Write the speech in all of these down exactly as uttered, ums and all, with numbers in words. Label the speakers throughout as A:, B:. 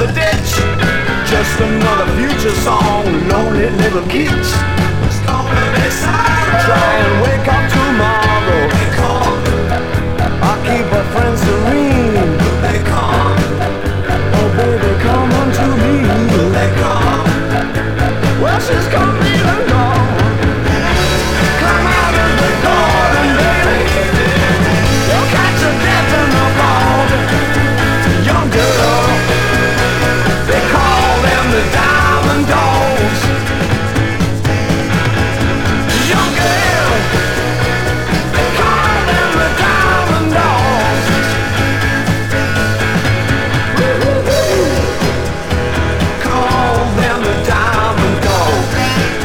A: the ditch. Just another future song, lonely little kids. Try and wake up tomorrow. I'll keep our friends serene. Oh baby, come unto me. Well, she's coming along. Come out of the garden, baby. You'll catch a death in the fall. Young girl, they call them the Diamond Dogs. Young girl, they call them the Diamond Dogs. Woo-hoo-hoo. Call them the Diamond Dogs.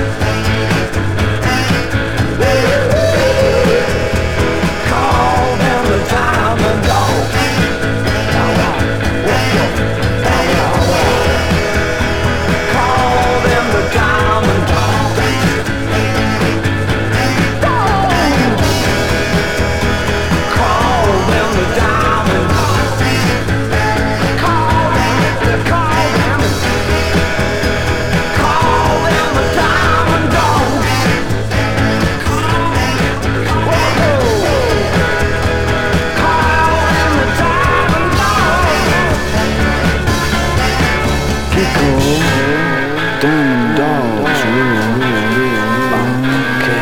A: Woo-hoo-hoo. Call them the Diamond Dogs. Now, now, what's up? Now, now, what? Call them the Diamond Dogs. Dogs. Call them the Diamond Dogs. Call them, call them, call them the Diamond Dogs. Whoa. Call them the Diamond Dogs. Keep cool. Diamond Dogs. Okay.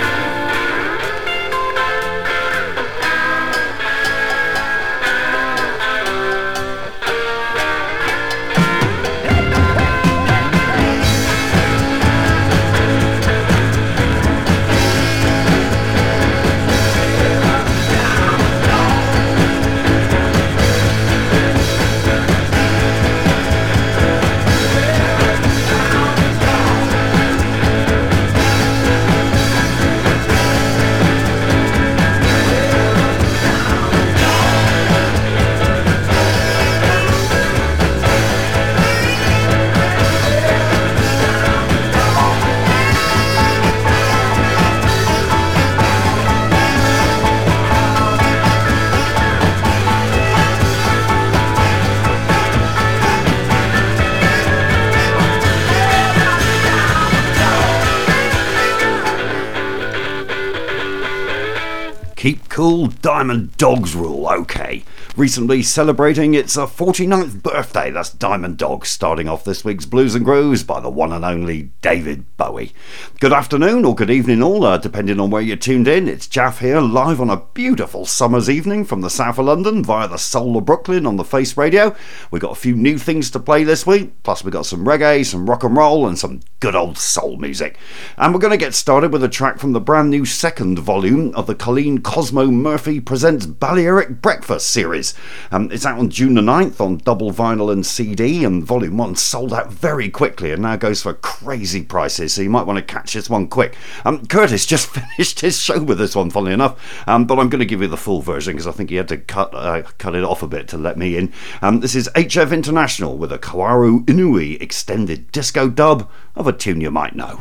A: Keep cool, Diamond Dogs rule, okay. Recently celebrating its uh, forty-ninth birthday, that's Diamond Dogs, starting off this week's Blues and Grooves by the one and only David Bowie. Good afternoon or good evening all, uh, depending on where you're tuned in. It's Jaff here, live on a beautiful summer's evening from the south of London via the soul of Brooklyn on the Face Radio. We've got a few new things to play this week, plus we've got some reggae, some rock and roll and some good old soul music. And we're going to get started with a track from the brand new second volume of the Colleen Cosmo Murphy Presents Balearic Breakfast series. Um, it's out on June the ninth on double vinyl and C D, and volume one sold out very quickly and now goes for crazy prices, so you might want to catch this one quick. Um, Curtis just finished his show with this one, funnily enough, um, but I'm going to give you the full version because I think he had to cut uh, cut it off a bit to let me in. Um, this is H F International with a Kawaru Inui extended disco dub of a tune you might know.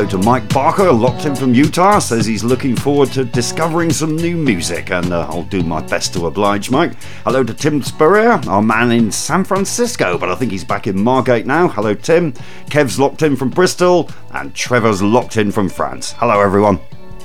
A: Hello to Mike Barker, locked in from Utah, says he's looking forward to discovering some new music, and uh, I'll do my best to oblige, Mike. Hello to Tim Spurrier, our man in San Francisco, but I think he's back in Margate now. Hello, Tim. Kev's locked in from Bristol, and Trevor's locked in from France. Hello, everyone.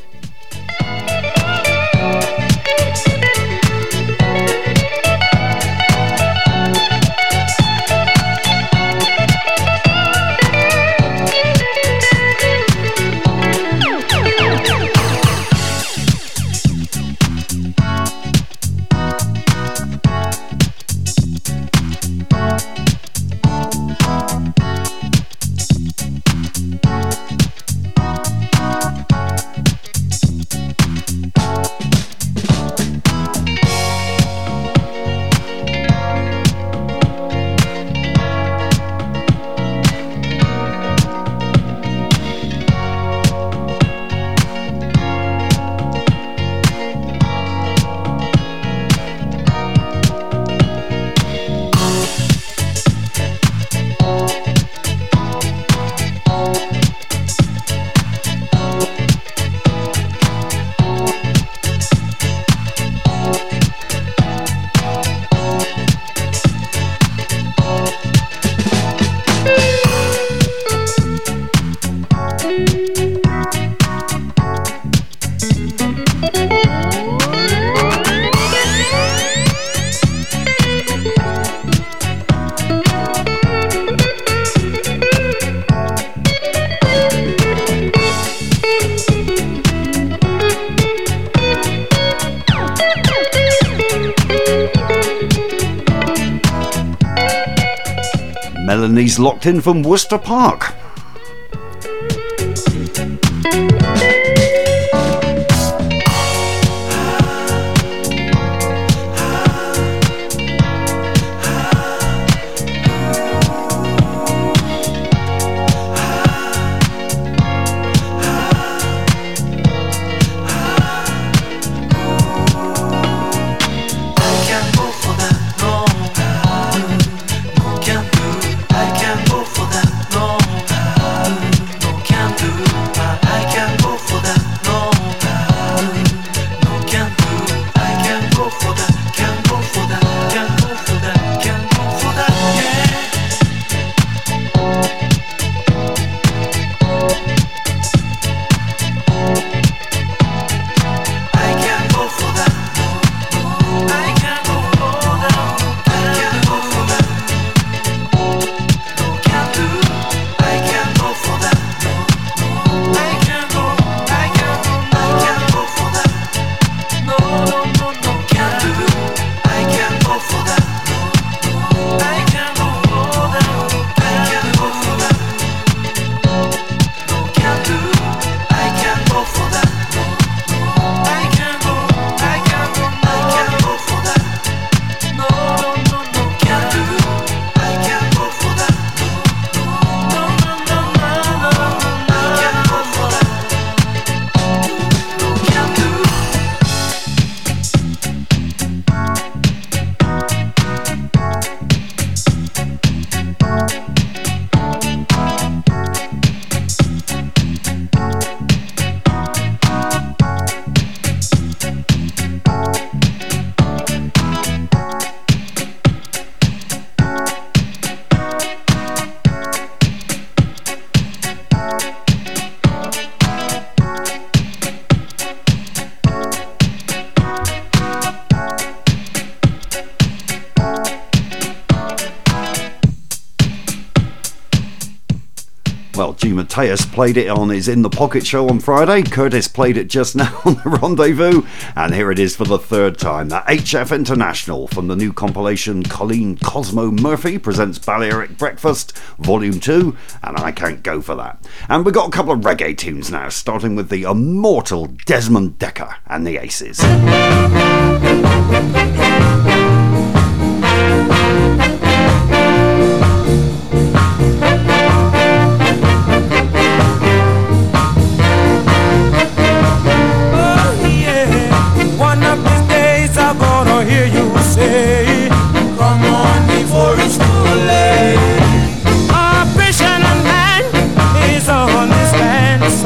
A: Melanie's locked in from Worcester Park. Well, G. Mateus played it on his In the Pocket show on Friday. Curtis played it just now on the Rendezvous. And here it is for the third time. The H F International from the new compilation Colleen Cosmo Murphy presents Balearic Breakfast Volume two. And I can't go for that. And we've got a couple of reggae tunes now, starting with the immortal Desmond Dekker and the Aces.
B: Our patient man is on his land.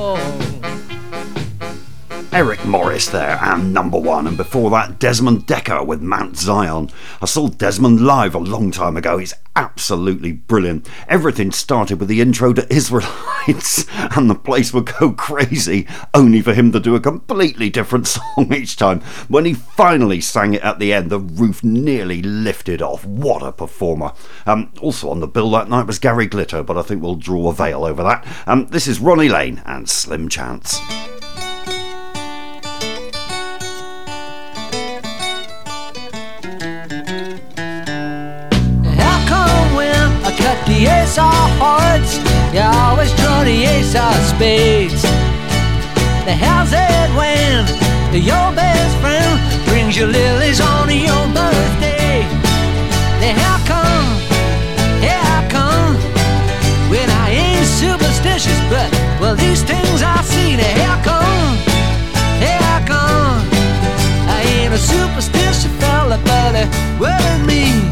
B: fall.
A: Eric Morris there, and Number One, and before that Desmond Dekker with Mount Zion. I saw Desmond live a long time ago. He's absolutely brilliant. Everything started with the intro to Israelites, and the place would go crazy, only for him to do a completely different song each time. When he finally sang it at the end, the roof nearly lifted off. What a performer. Um, also on the bill that night was Gary Glitter, but I think we'll draw a veil over that. Um, this is Ronnie Lane and Slim Chance.
B: Cut the ace of hearts, you always draw the ace of spades. The how's it when your best friend brings you lilies on your birthday? The how come, yeah how come, when I ain't superstitious, but well these things I see. The how come, yeah how come, I ain't a superstitious fella, but uh, well in me.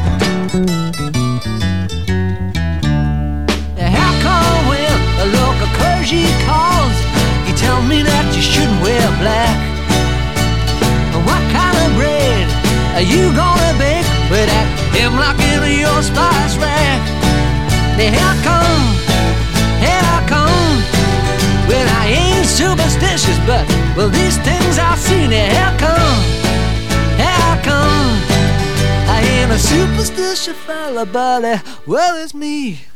B: A local clergy calls, you tell me that you shouldn't wear black. What kind of bread are you gonna bake with that hemlock in your spice rack? Hey, how come, hey, how come, when I ain't superstitious, but well these things I've seen. Hey, how come, hey, how come, I ain't a superstitious fella, but uh, well it's me.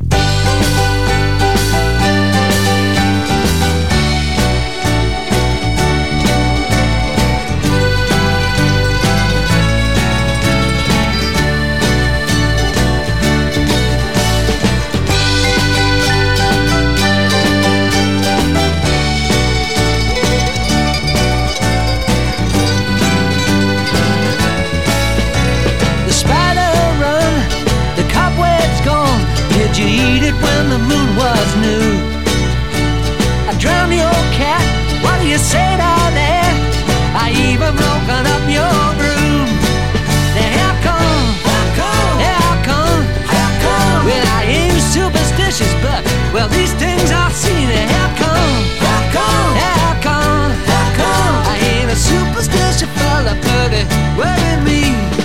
B: Did you eat it when the moon was new? I drowned your cat, what do you say down there? I even broken up your broom. Now how come, how come, how come, how come, well I ain't superstitious, but well these things I've seen. How come, how come, how come, how come, I ain't a superstitious fella, but it wasn't me.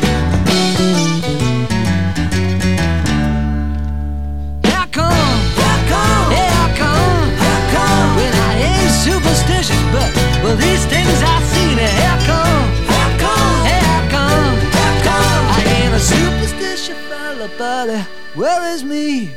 B: Well, these things I've seen, how come, how come, how come, how come, I ain't a superstitious fella, but uh, well it's me.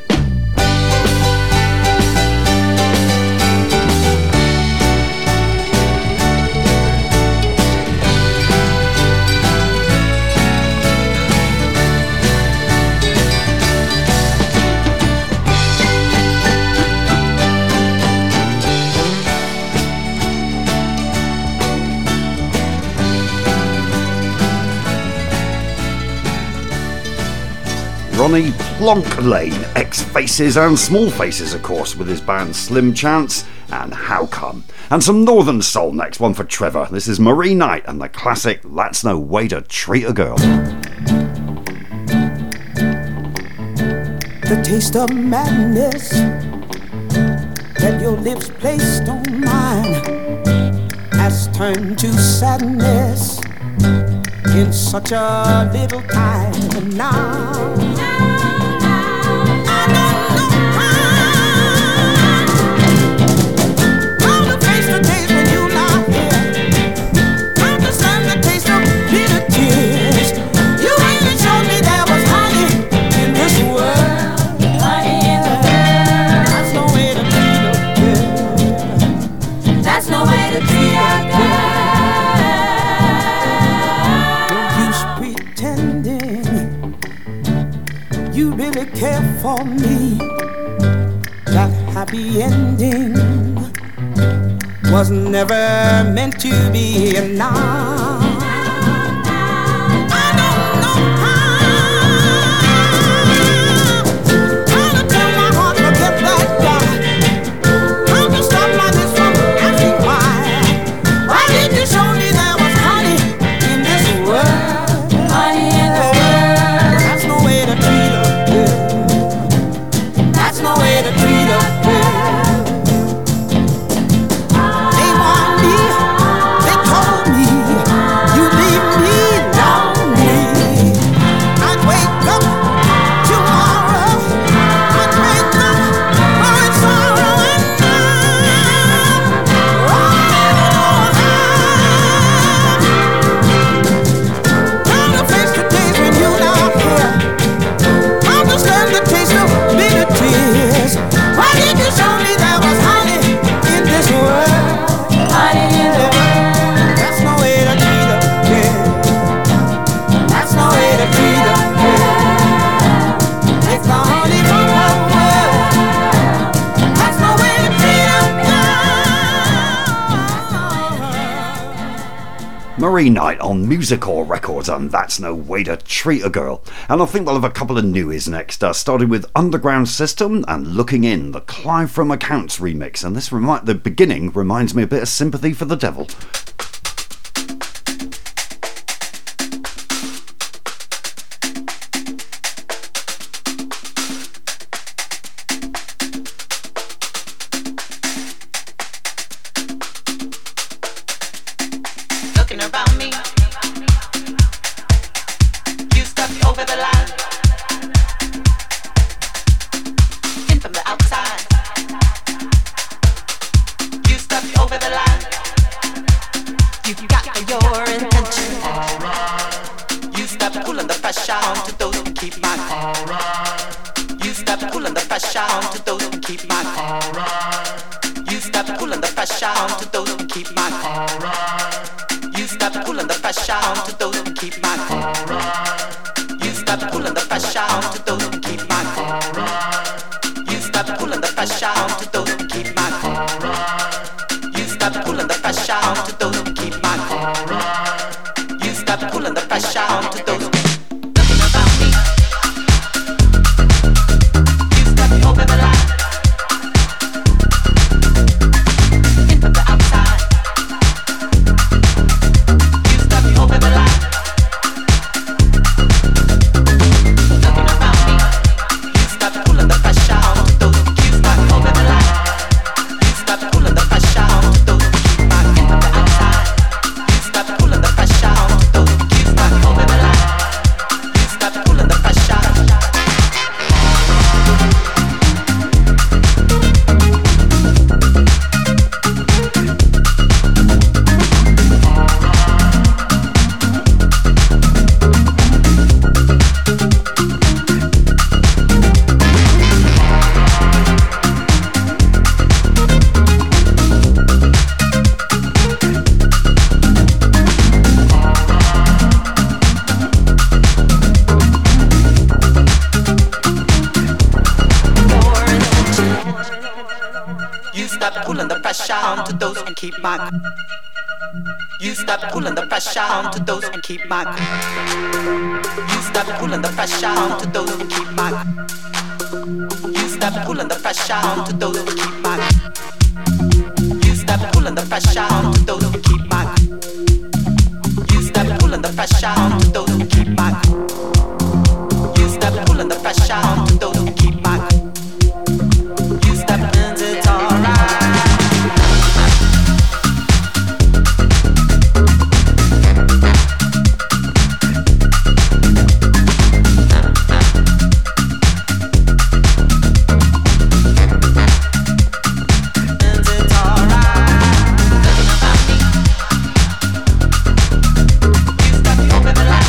A: Ronnie Plonk Lane, ex-Faces and Small Faces, of course, with his band Slim Chance and How Come. And some Northern Soul next, one for Trevor. This is Marie Knight and the classic That's No Way to Treat a Girl.
C: The taste of madness that your lips placed on mine has turned to sadness in such a little time. And now care for me. That happy ending was never meant to be. And now I don't know how, how to tell my heart to get that guy, how to stop my lips from asking why. Why did you show me there was honey in this world? Honey in the world. That's no way to treat a girl. That's no way to treat a girl.
A: Marie Knight on Musicor Records, and That's No Way to Treat a Girl. And I think we'll have a couple of newies next, uh, starting with Underground System and Looking In, the Clive from Accounts remix. And this remi- the beginning reminds me a bit of Sympathy for the Devil.
D: Keep my you stop pulling the pressure onto those and keep my you stop pulling the pressure onto those and keep my you stop pulling the pressure onto those and keep my you stop pulling the pressure onto those and keep my you stop pulling the pressure onto those and keep my you stop pulling the pressure onto those and keep my you stop and it's alright.
C: Over the line.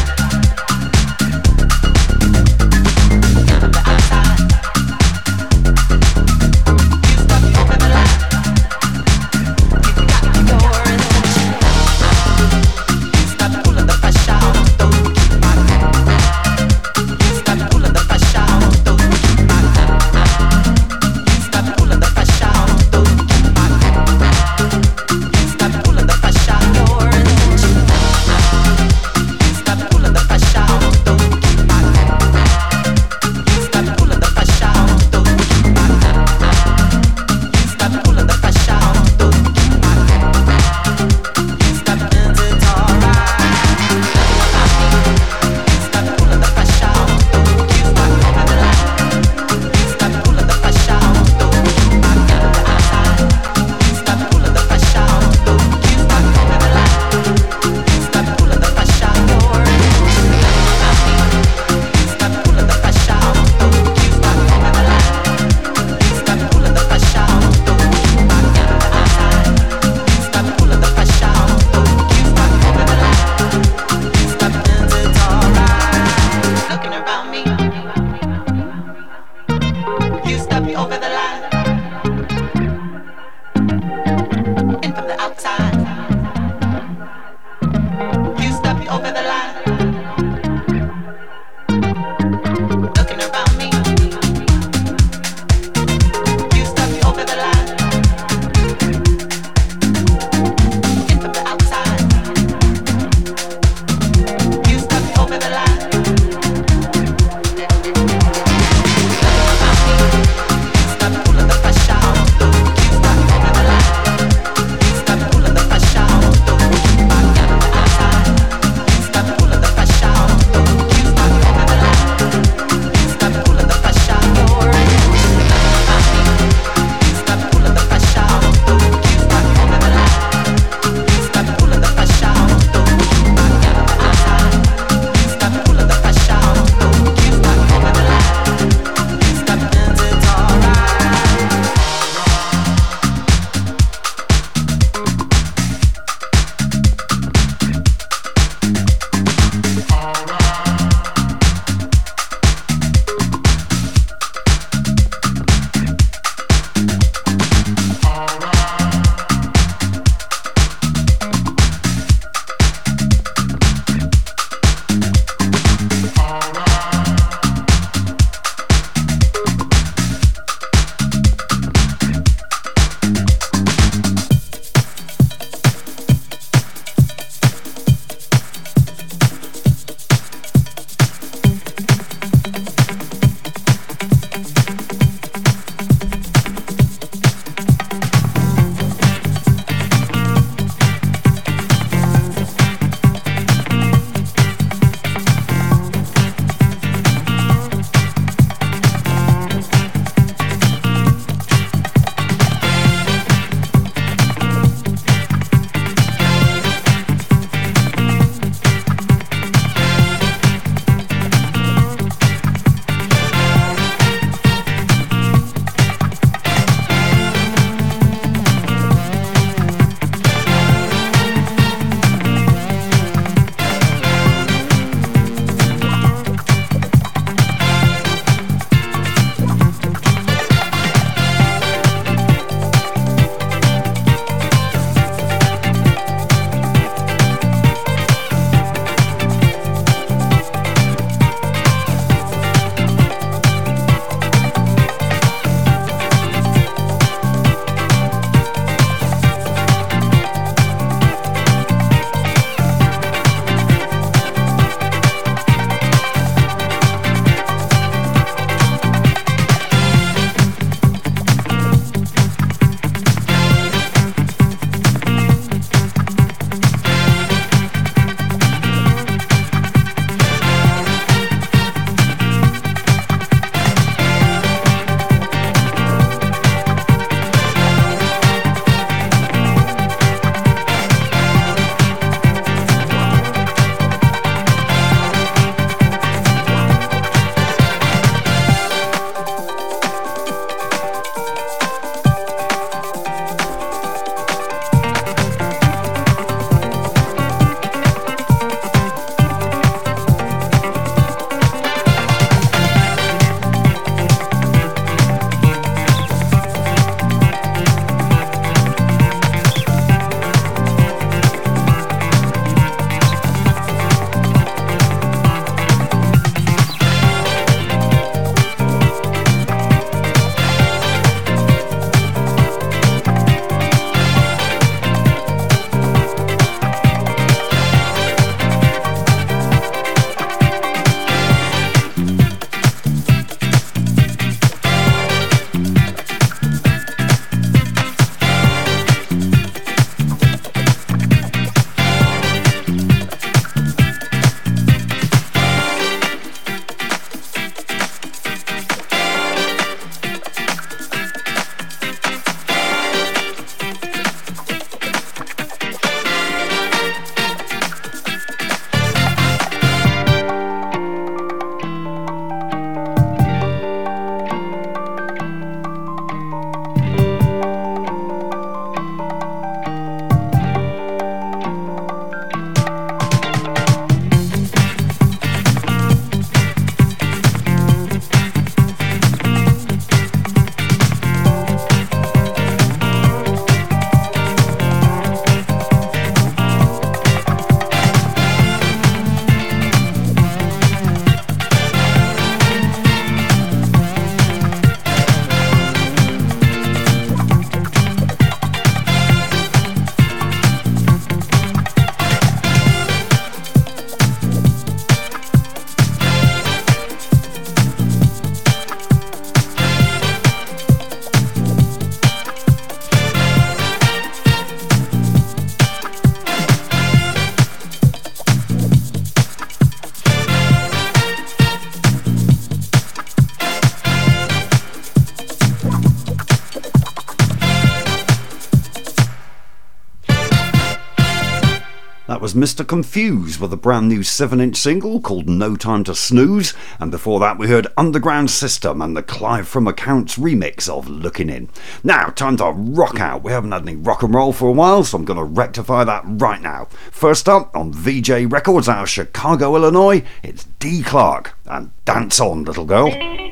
A: That was Mister Confused with a brand new seven inch single called No Time to Snooze, and before that we heard Underground System and the Clive from Accounts remix of Looking In. Now, time to rock out. We haven't had any rock and roll for a while, so I'm going to rectify that right now. First up, on V J Records out of Chicago, Illinois, it's Dee Clark and Dance On, Little Girl.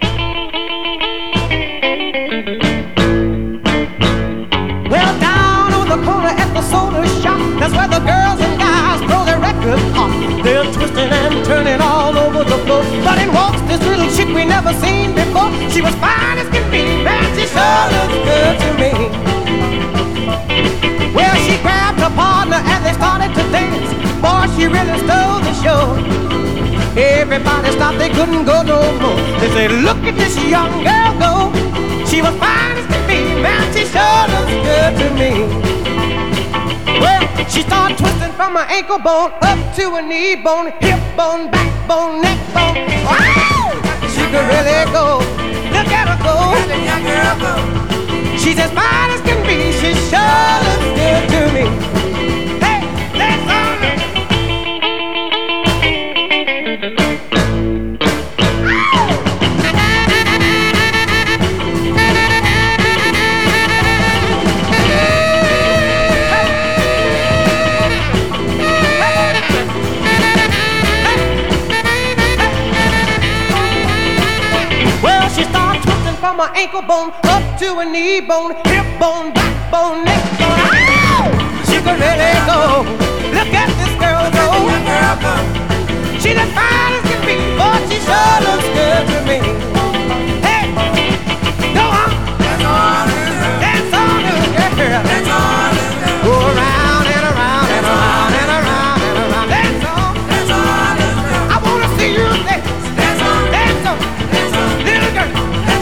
C: Well, down on the corner at the soda shop, that's where the girls and guys throw their record pop. They're twisting and turning all over the floor, but in walks this little chick we never seen before. She was fine as can be, man, she sure looks good to me. Well, she grabbed her partner and they started to dance. Boy, she really stole the show. Everybody stopped, they couldn't go no more. They said, look at this young girl go. She was fine as can be, man, she sure looks good to me. Well, she started twisting from her ankle bone up to her knee bone, hip bone, backbone, neck bone. Wow! She could really go. Look at her go. Look at the young girl go. She's as fine as can be. She sure looks good to me. Hey, let's on it. From her ankle bone up to her knee bone, hip bone, backbone, neck bone. Ow! She could really go. Look at this girl go. She's as fine as can be, but she sure looks good to me. Hey, go on. That's all it is. That's all it is, girl. That's all it is. Go around and around and around and around and around. That's all. That's all it is. I wanna see you dance. That's all. That's all. That's all. Little girl.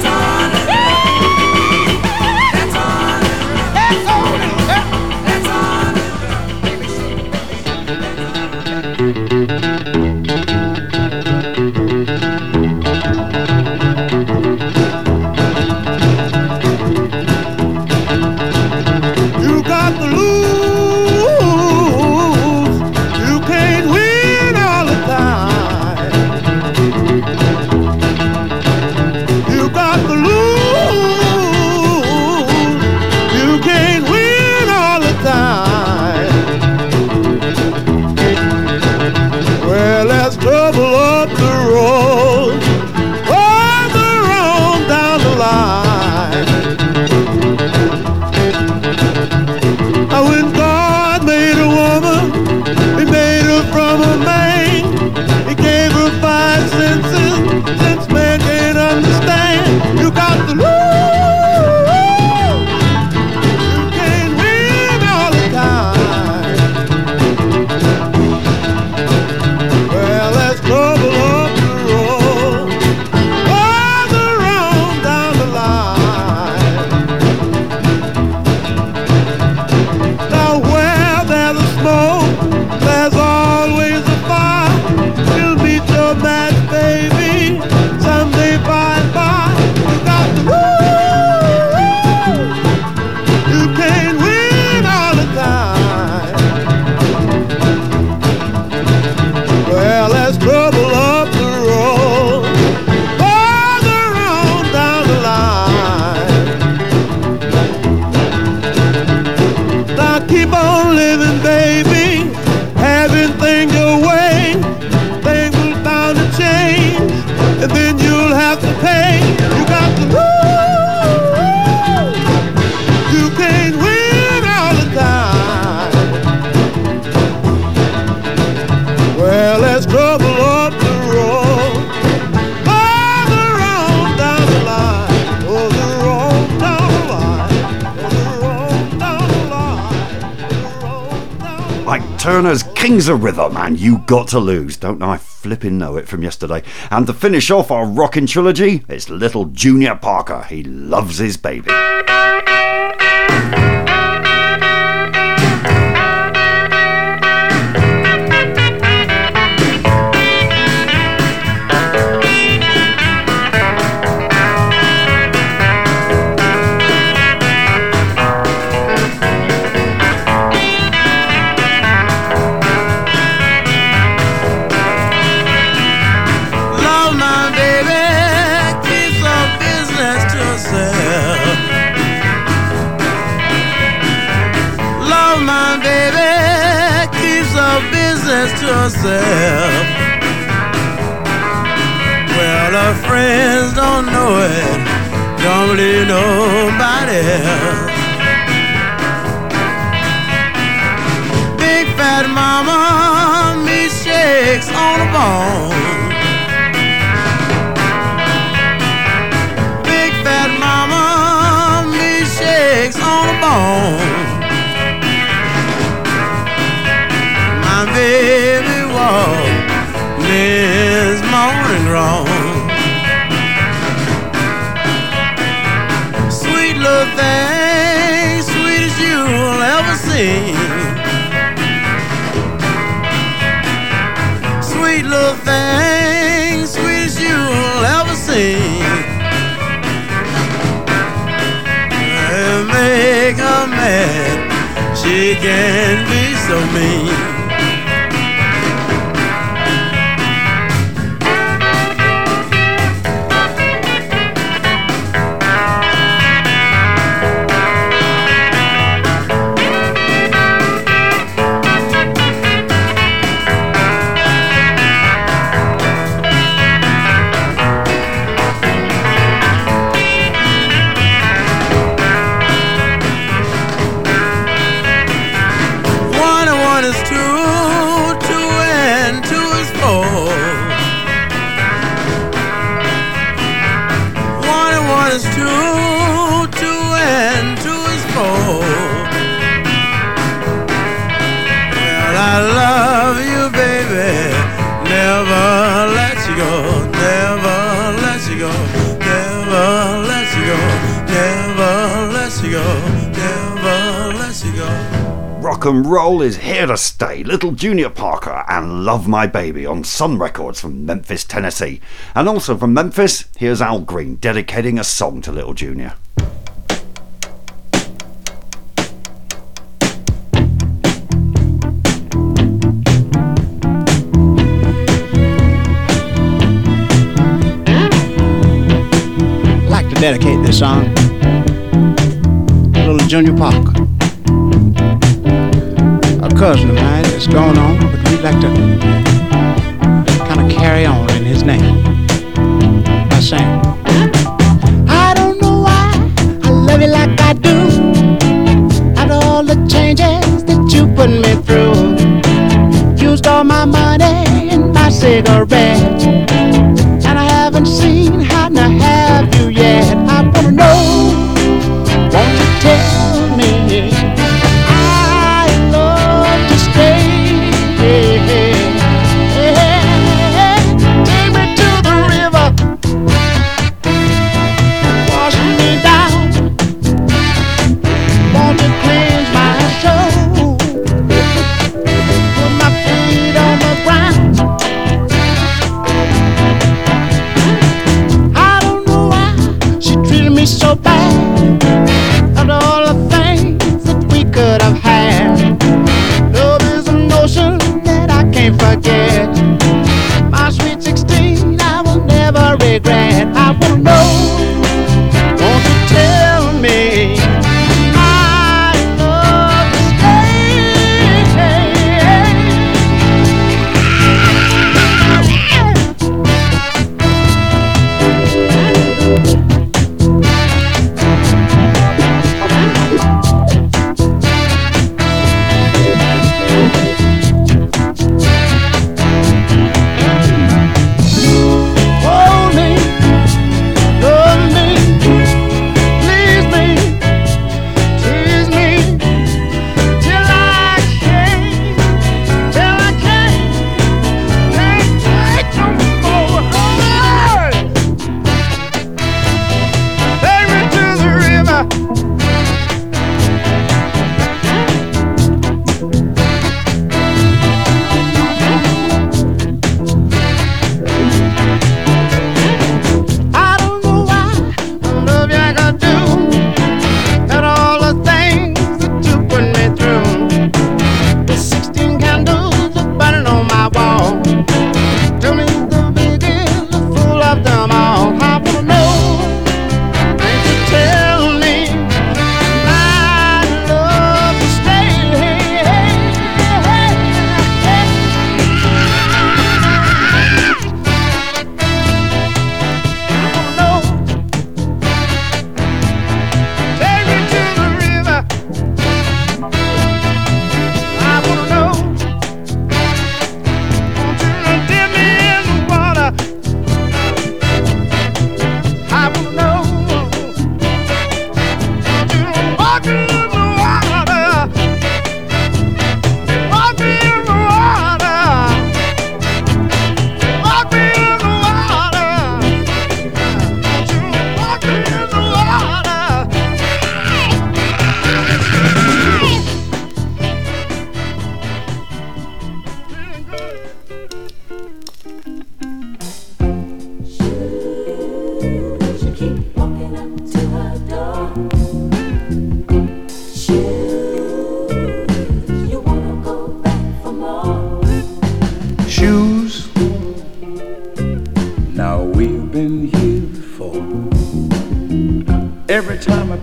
A: Turner's Kings of Rhythm and You Got to Lose. Don't I flippin' know it from yesterday. And to finish off our rockin' trilogy, it's little Junior Parker. He loves his baby.
C: my baby keeps her business to herself. Well, her friends don't know it, don't believe nobody else. Big fat mama, me shakes on the bone. Big fat mama, me shakes on the bone. My baby walk this morning wrong. Sweet little thing, sweet as you'll ever see. Sweet little thing, sweet as you'll ever see. And make her mad, she can be so mean.
A: Rock and roll is here to stay. Little Junior Parker and Love My Baby on Sun Records from Memphis, Tennessee. And also from Memphis, here's Al Green dedicating a song to Little Junior.
E: I'd like to dedicate this song to Little Junior Parker. A cousin of mine that's going on, but we'd like to kind of carry on in his name by saying, I don't know why I love you like I do. After all the changes that you put me through, used all my money and my cigarettes, and I haven't seen how to have you yet. I wanna know, won't you tell me?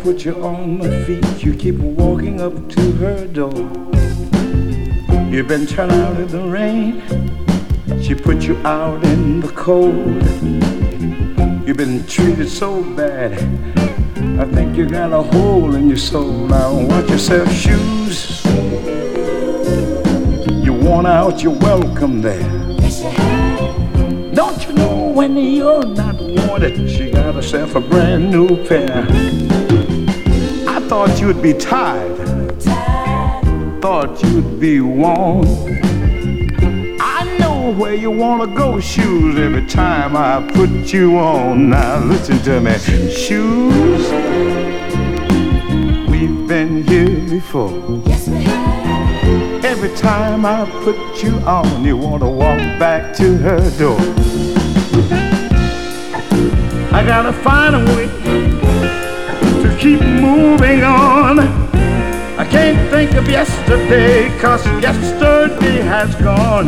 F: put you on my feet. You keep walking up to her door. You've been turned out in the rain. She put you out in the cold. You've been treated so bad. I think you got a hole in your soul. Now watch yourself, shoes. You worn out, you're welcome there. Don't you know when you're not wanted, she got herself a brand new pair. I thought you'd be tired, thought you'd be worn. I know where you wanna go, shoes, every time I put you on. Now listen to me, shoes, we've been here before.
C: Yes, we have.
F: Every time I put you on, you wanna walk back to her door. I gotta find a way to keep moving on. I can't think of yesterday, 'cause yesterday has gone.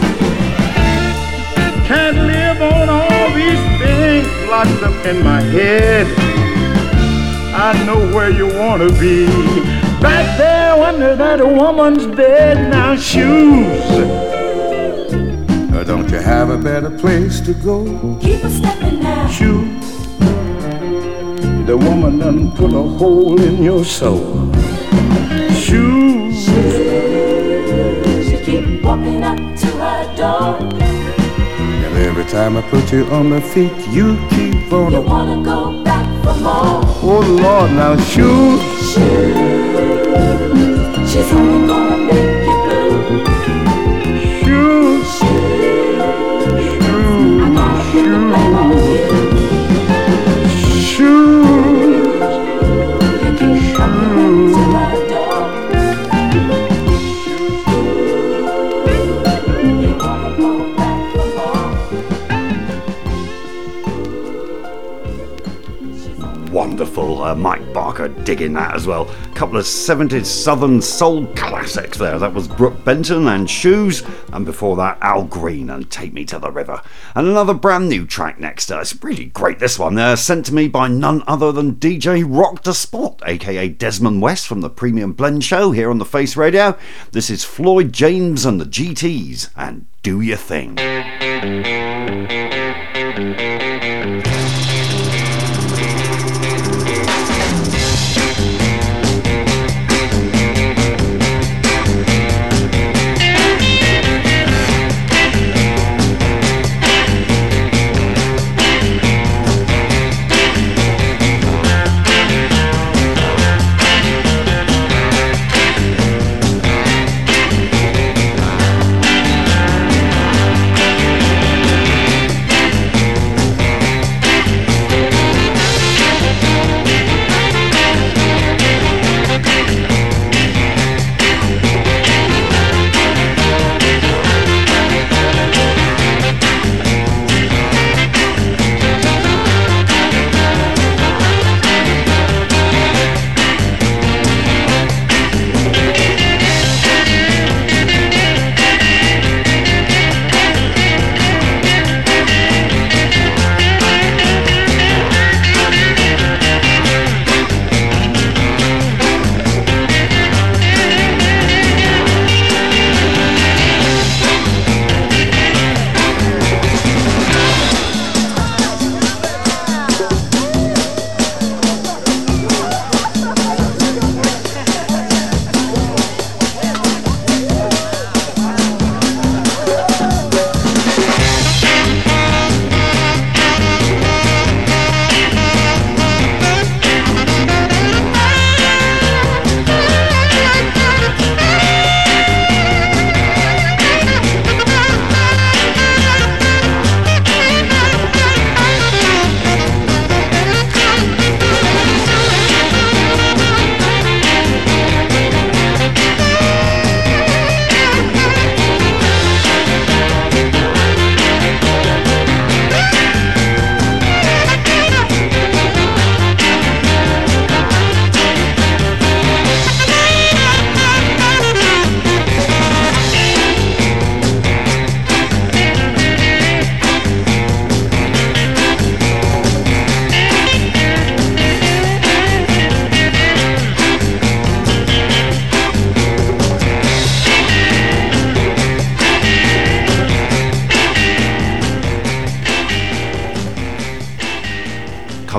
F: Can't live on all these things locked up in my head. I know where you wanna be, back there under that woman's bed. Now shoes, don't you have a better place to go?
C: Keep a stepping now.
F: Shoes, the woman done put a hole in your soul. Shoes,
C: She keep walking up to her door.
F: and every time I put you on my feet, you keep on.
C: You wanna go back for more.
F: Oh Lord, now shoes,
C: She's only gonna make you blue.
F: shoes,
C: I'm gonna put the blame on you.
F: shoes,
C: You keep walking up to her door. You wanna go back for more.
A: Wonderful. Uh, Mike Barker digging that as well. Couple of seventies Southern soul classics there. That was Brooke Benton and Shoes, and before that Al Green and Take Me to the River. And another brand new track next. Uh, it's really great, this one. Uh, sent to me by none other than D J Rock the Spot, aka Desmond West from the Premium Blend Show here on the Face Radio. This is Floyd James and the G Ts and Do Your Thing.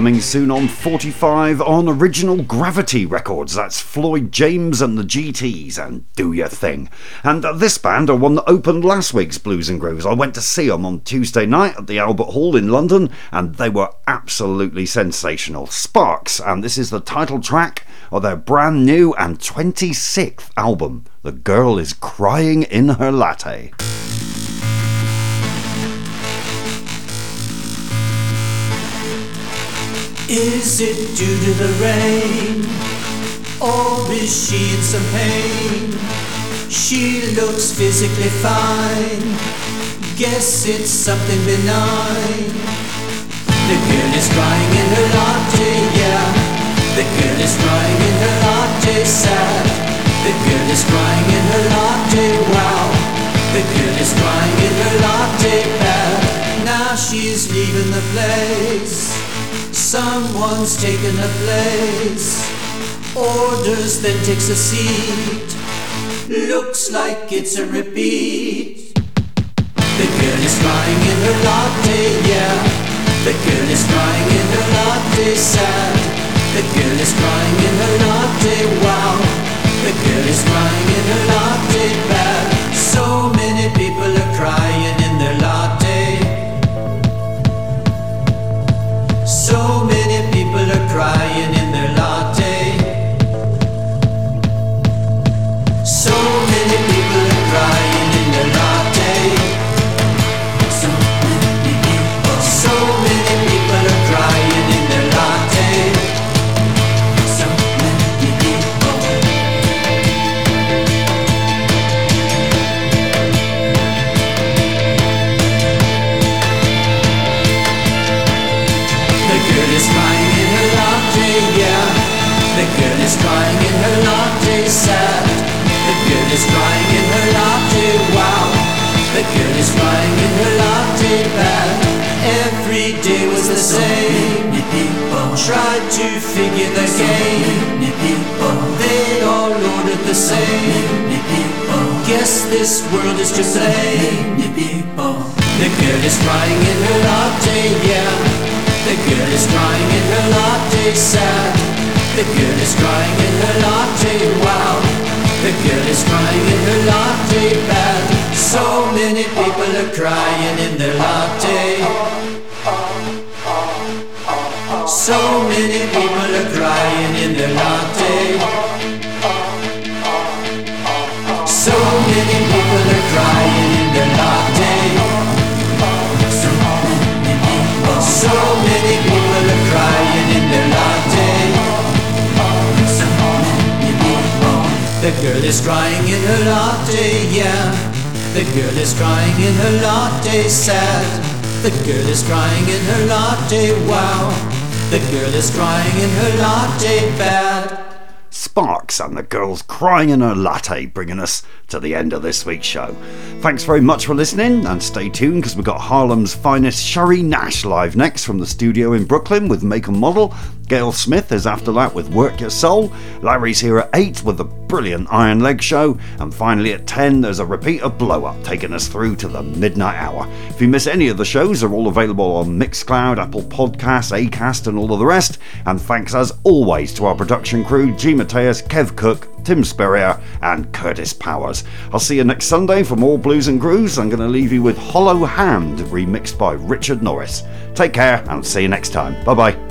A: Coming soon on forty-five on Original Gravity Records. That's Floyd James and the G Ts and Do Your Thing. And uh, this band are one that opened last week's Blues and Grooves. I went to see them on Tuesday night at the Albert Hall in London, and they were absolutely sensational. Sparks, and this is the title track of their brand new and twenty-sixth album, The Girl Is Crying in Her Latte.
G: Is it due to the rain, or is she in some pain? She looks physically fine, guess it's something benign. The girl is crying in her latte, yeah. The girl is crying in her latte, sad. The girl is crying in her latte, wow. The girl is crying in her latte, bad. Now she's leaving the place. Someone's taken her place. Orders, then takes a seat. Looks like it's a repeat. The girl is crying in her latte, yeah. The girl is crying in her latte, sad. The girl is crying in her latte, wow. The girl is crying in her latte, bad. So many people are crying in their latte. So many people are crying in their latte. So many people are crying in their latte. So many people. So many people are crying in their latte. So many people. The girl is crying in her latte, yeah. The girl is crying in her latte, sad. The girl is crying in her latte, wow. The girl is crying in her latte, bad. Every day was the same. Tried to figure the game. They all ordered the same. Guess this world is to blame. The girl is crying in her latte, yeah. The girl is crying in her latte, sad. The girl is crying in her latte, wow. The girl is crying in her latte, bad. So many people are crying in their latte. So many people are crying in their latte. So many people are crying in their latte. So many people. So many people are crying in their latte. So many people. The girl is crying in her latte, yeah. The girl is crying in her latte, sad. The girl is crying in her latte, wow. The girl is crying in her latte, bad.
A: Sparks and the Girl's Crying in Her Latte, bringing us to the end of this week's show. Thanks very much for listening, and stay tuned because we've got Harlem's finest Sherry Nash live next from the studio in Brooklyn with Make and Model. Gail Smith is after that with Work Your Soul. Larry's here at eight with the brilliant Iron Leg Show. And finally at ten there's a repeat of Blow Up taking us through to the midnight hour. If you miss any of the shows, they're all available on Mixcloud, Apple Podcasts, Acast and all of the rest. And thanks as always to our production crew, G. Mateus, Kev Cook, Tim Spurrier and Curtis Powers. I'll see you next Sunday for more Blues and Grooves. I'm going to leave you with Hollow Hand, remixed by Richard Norris. Take care and see you next time. Bye bye.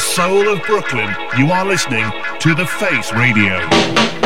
H: soul of Brooklyn, you are listening to The Face Radio.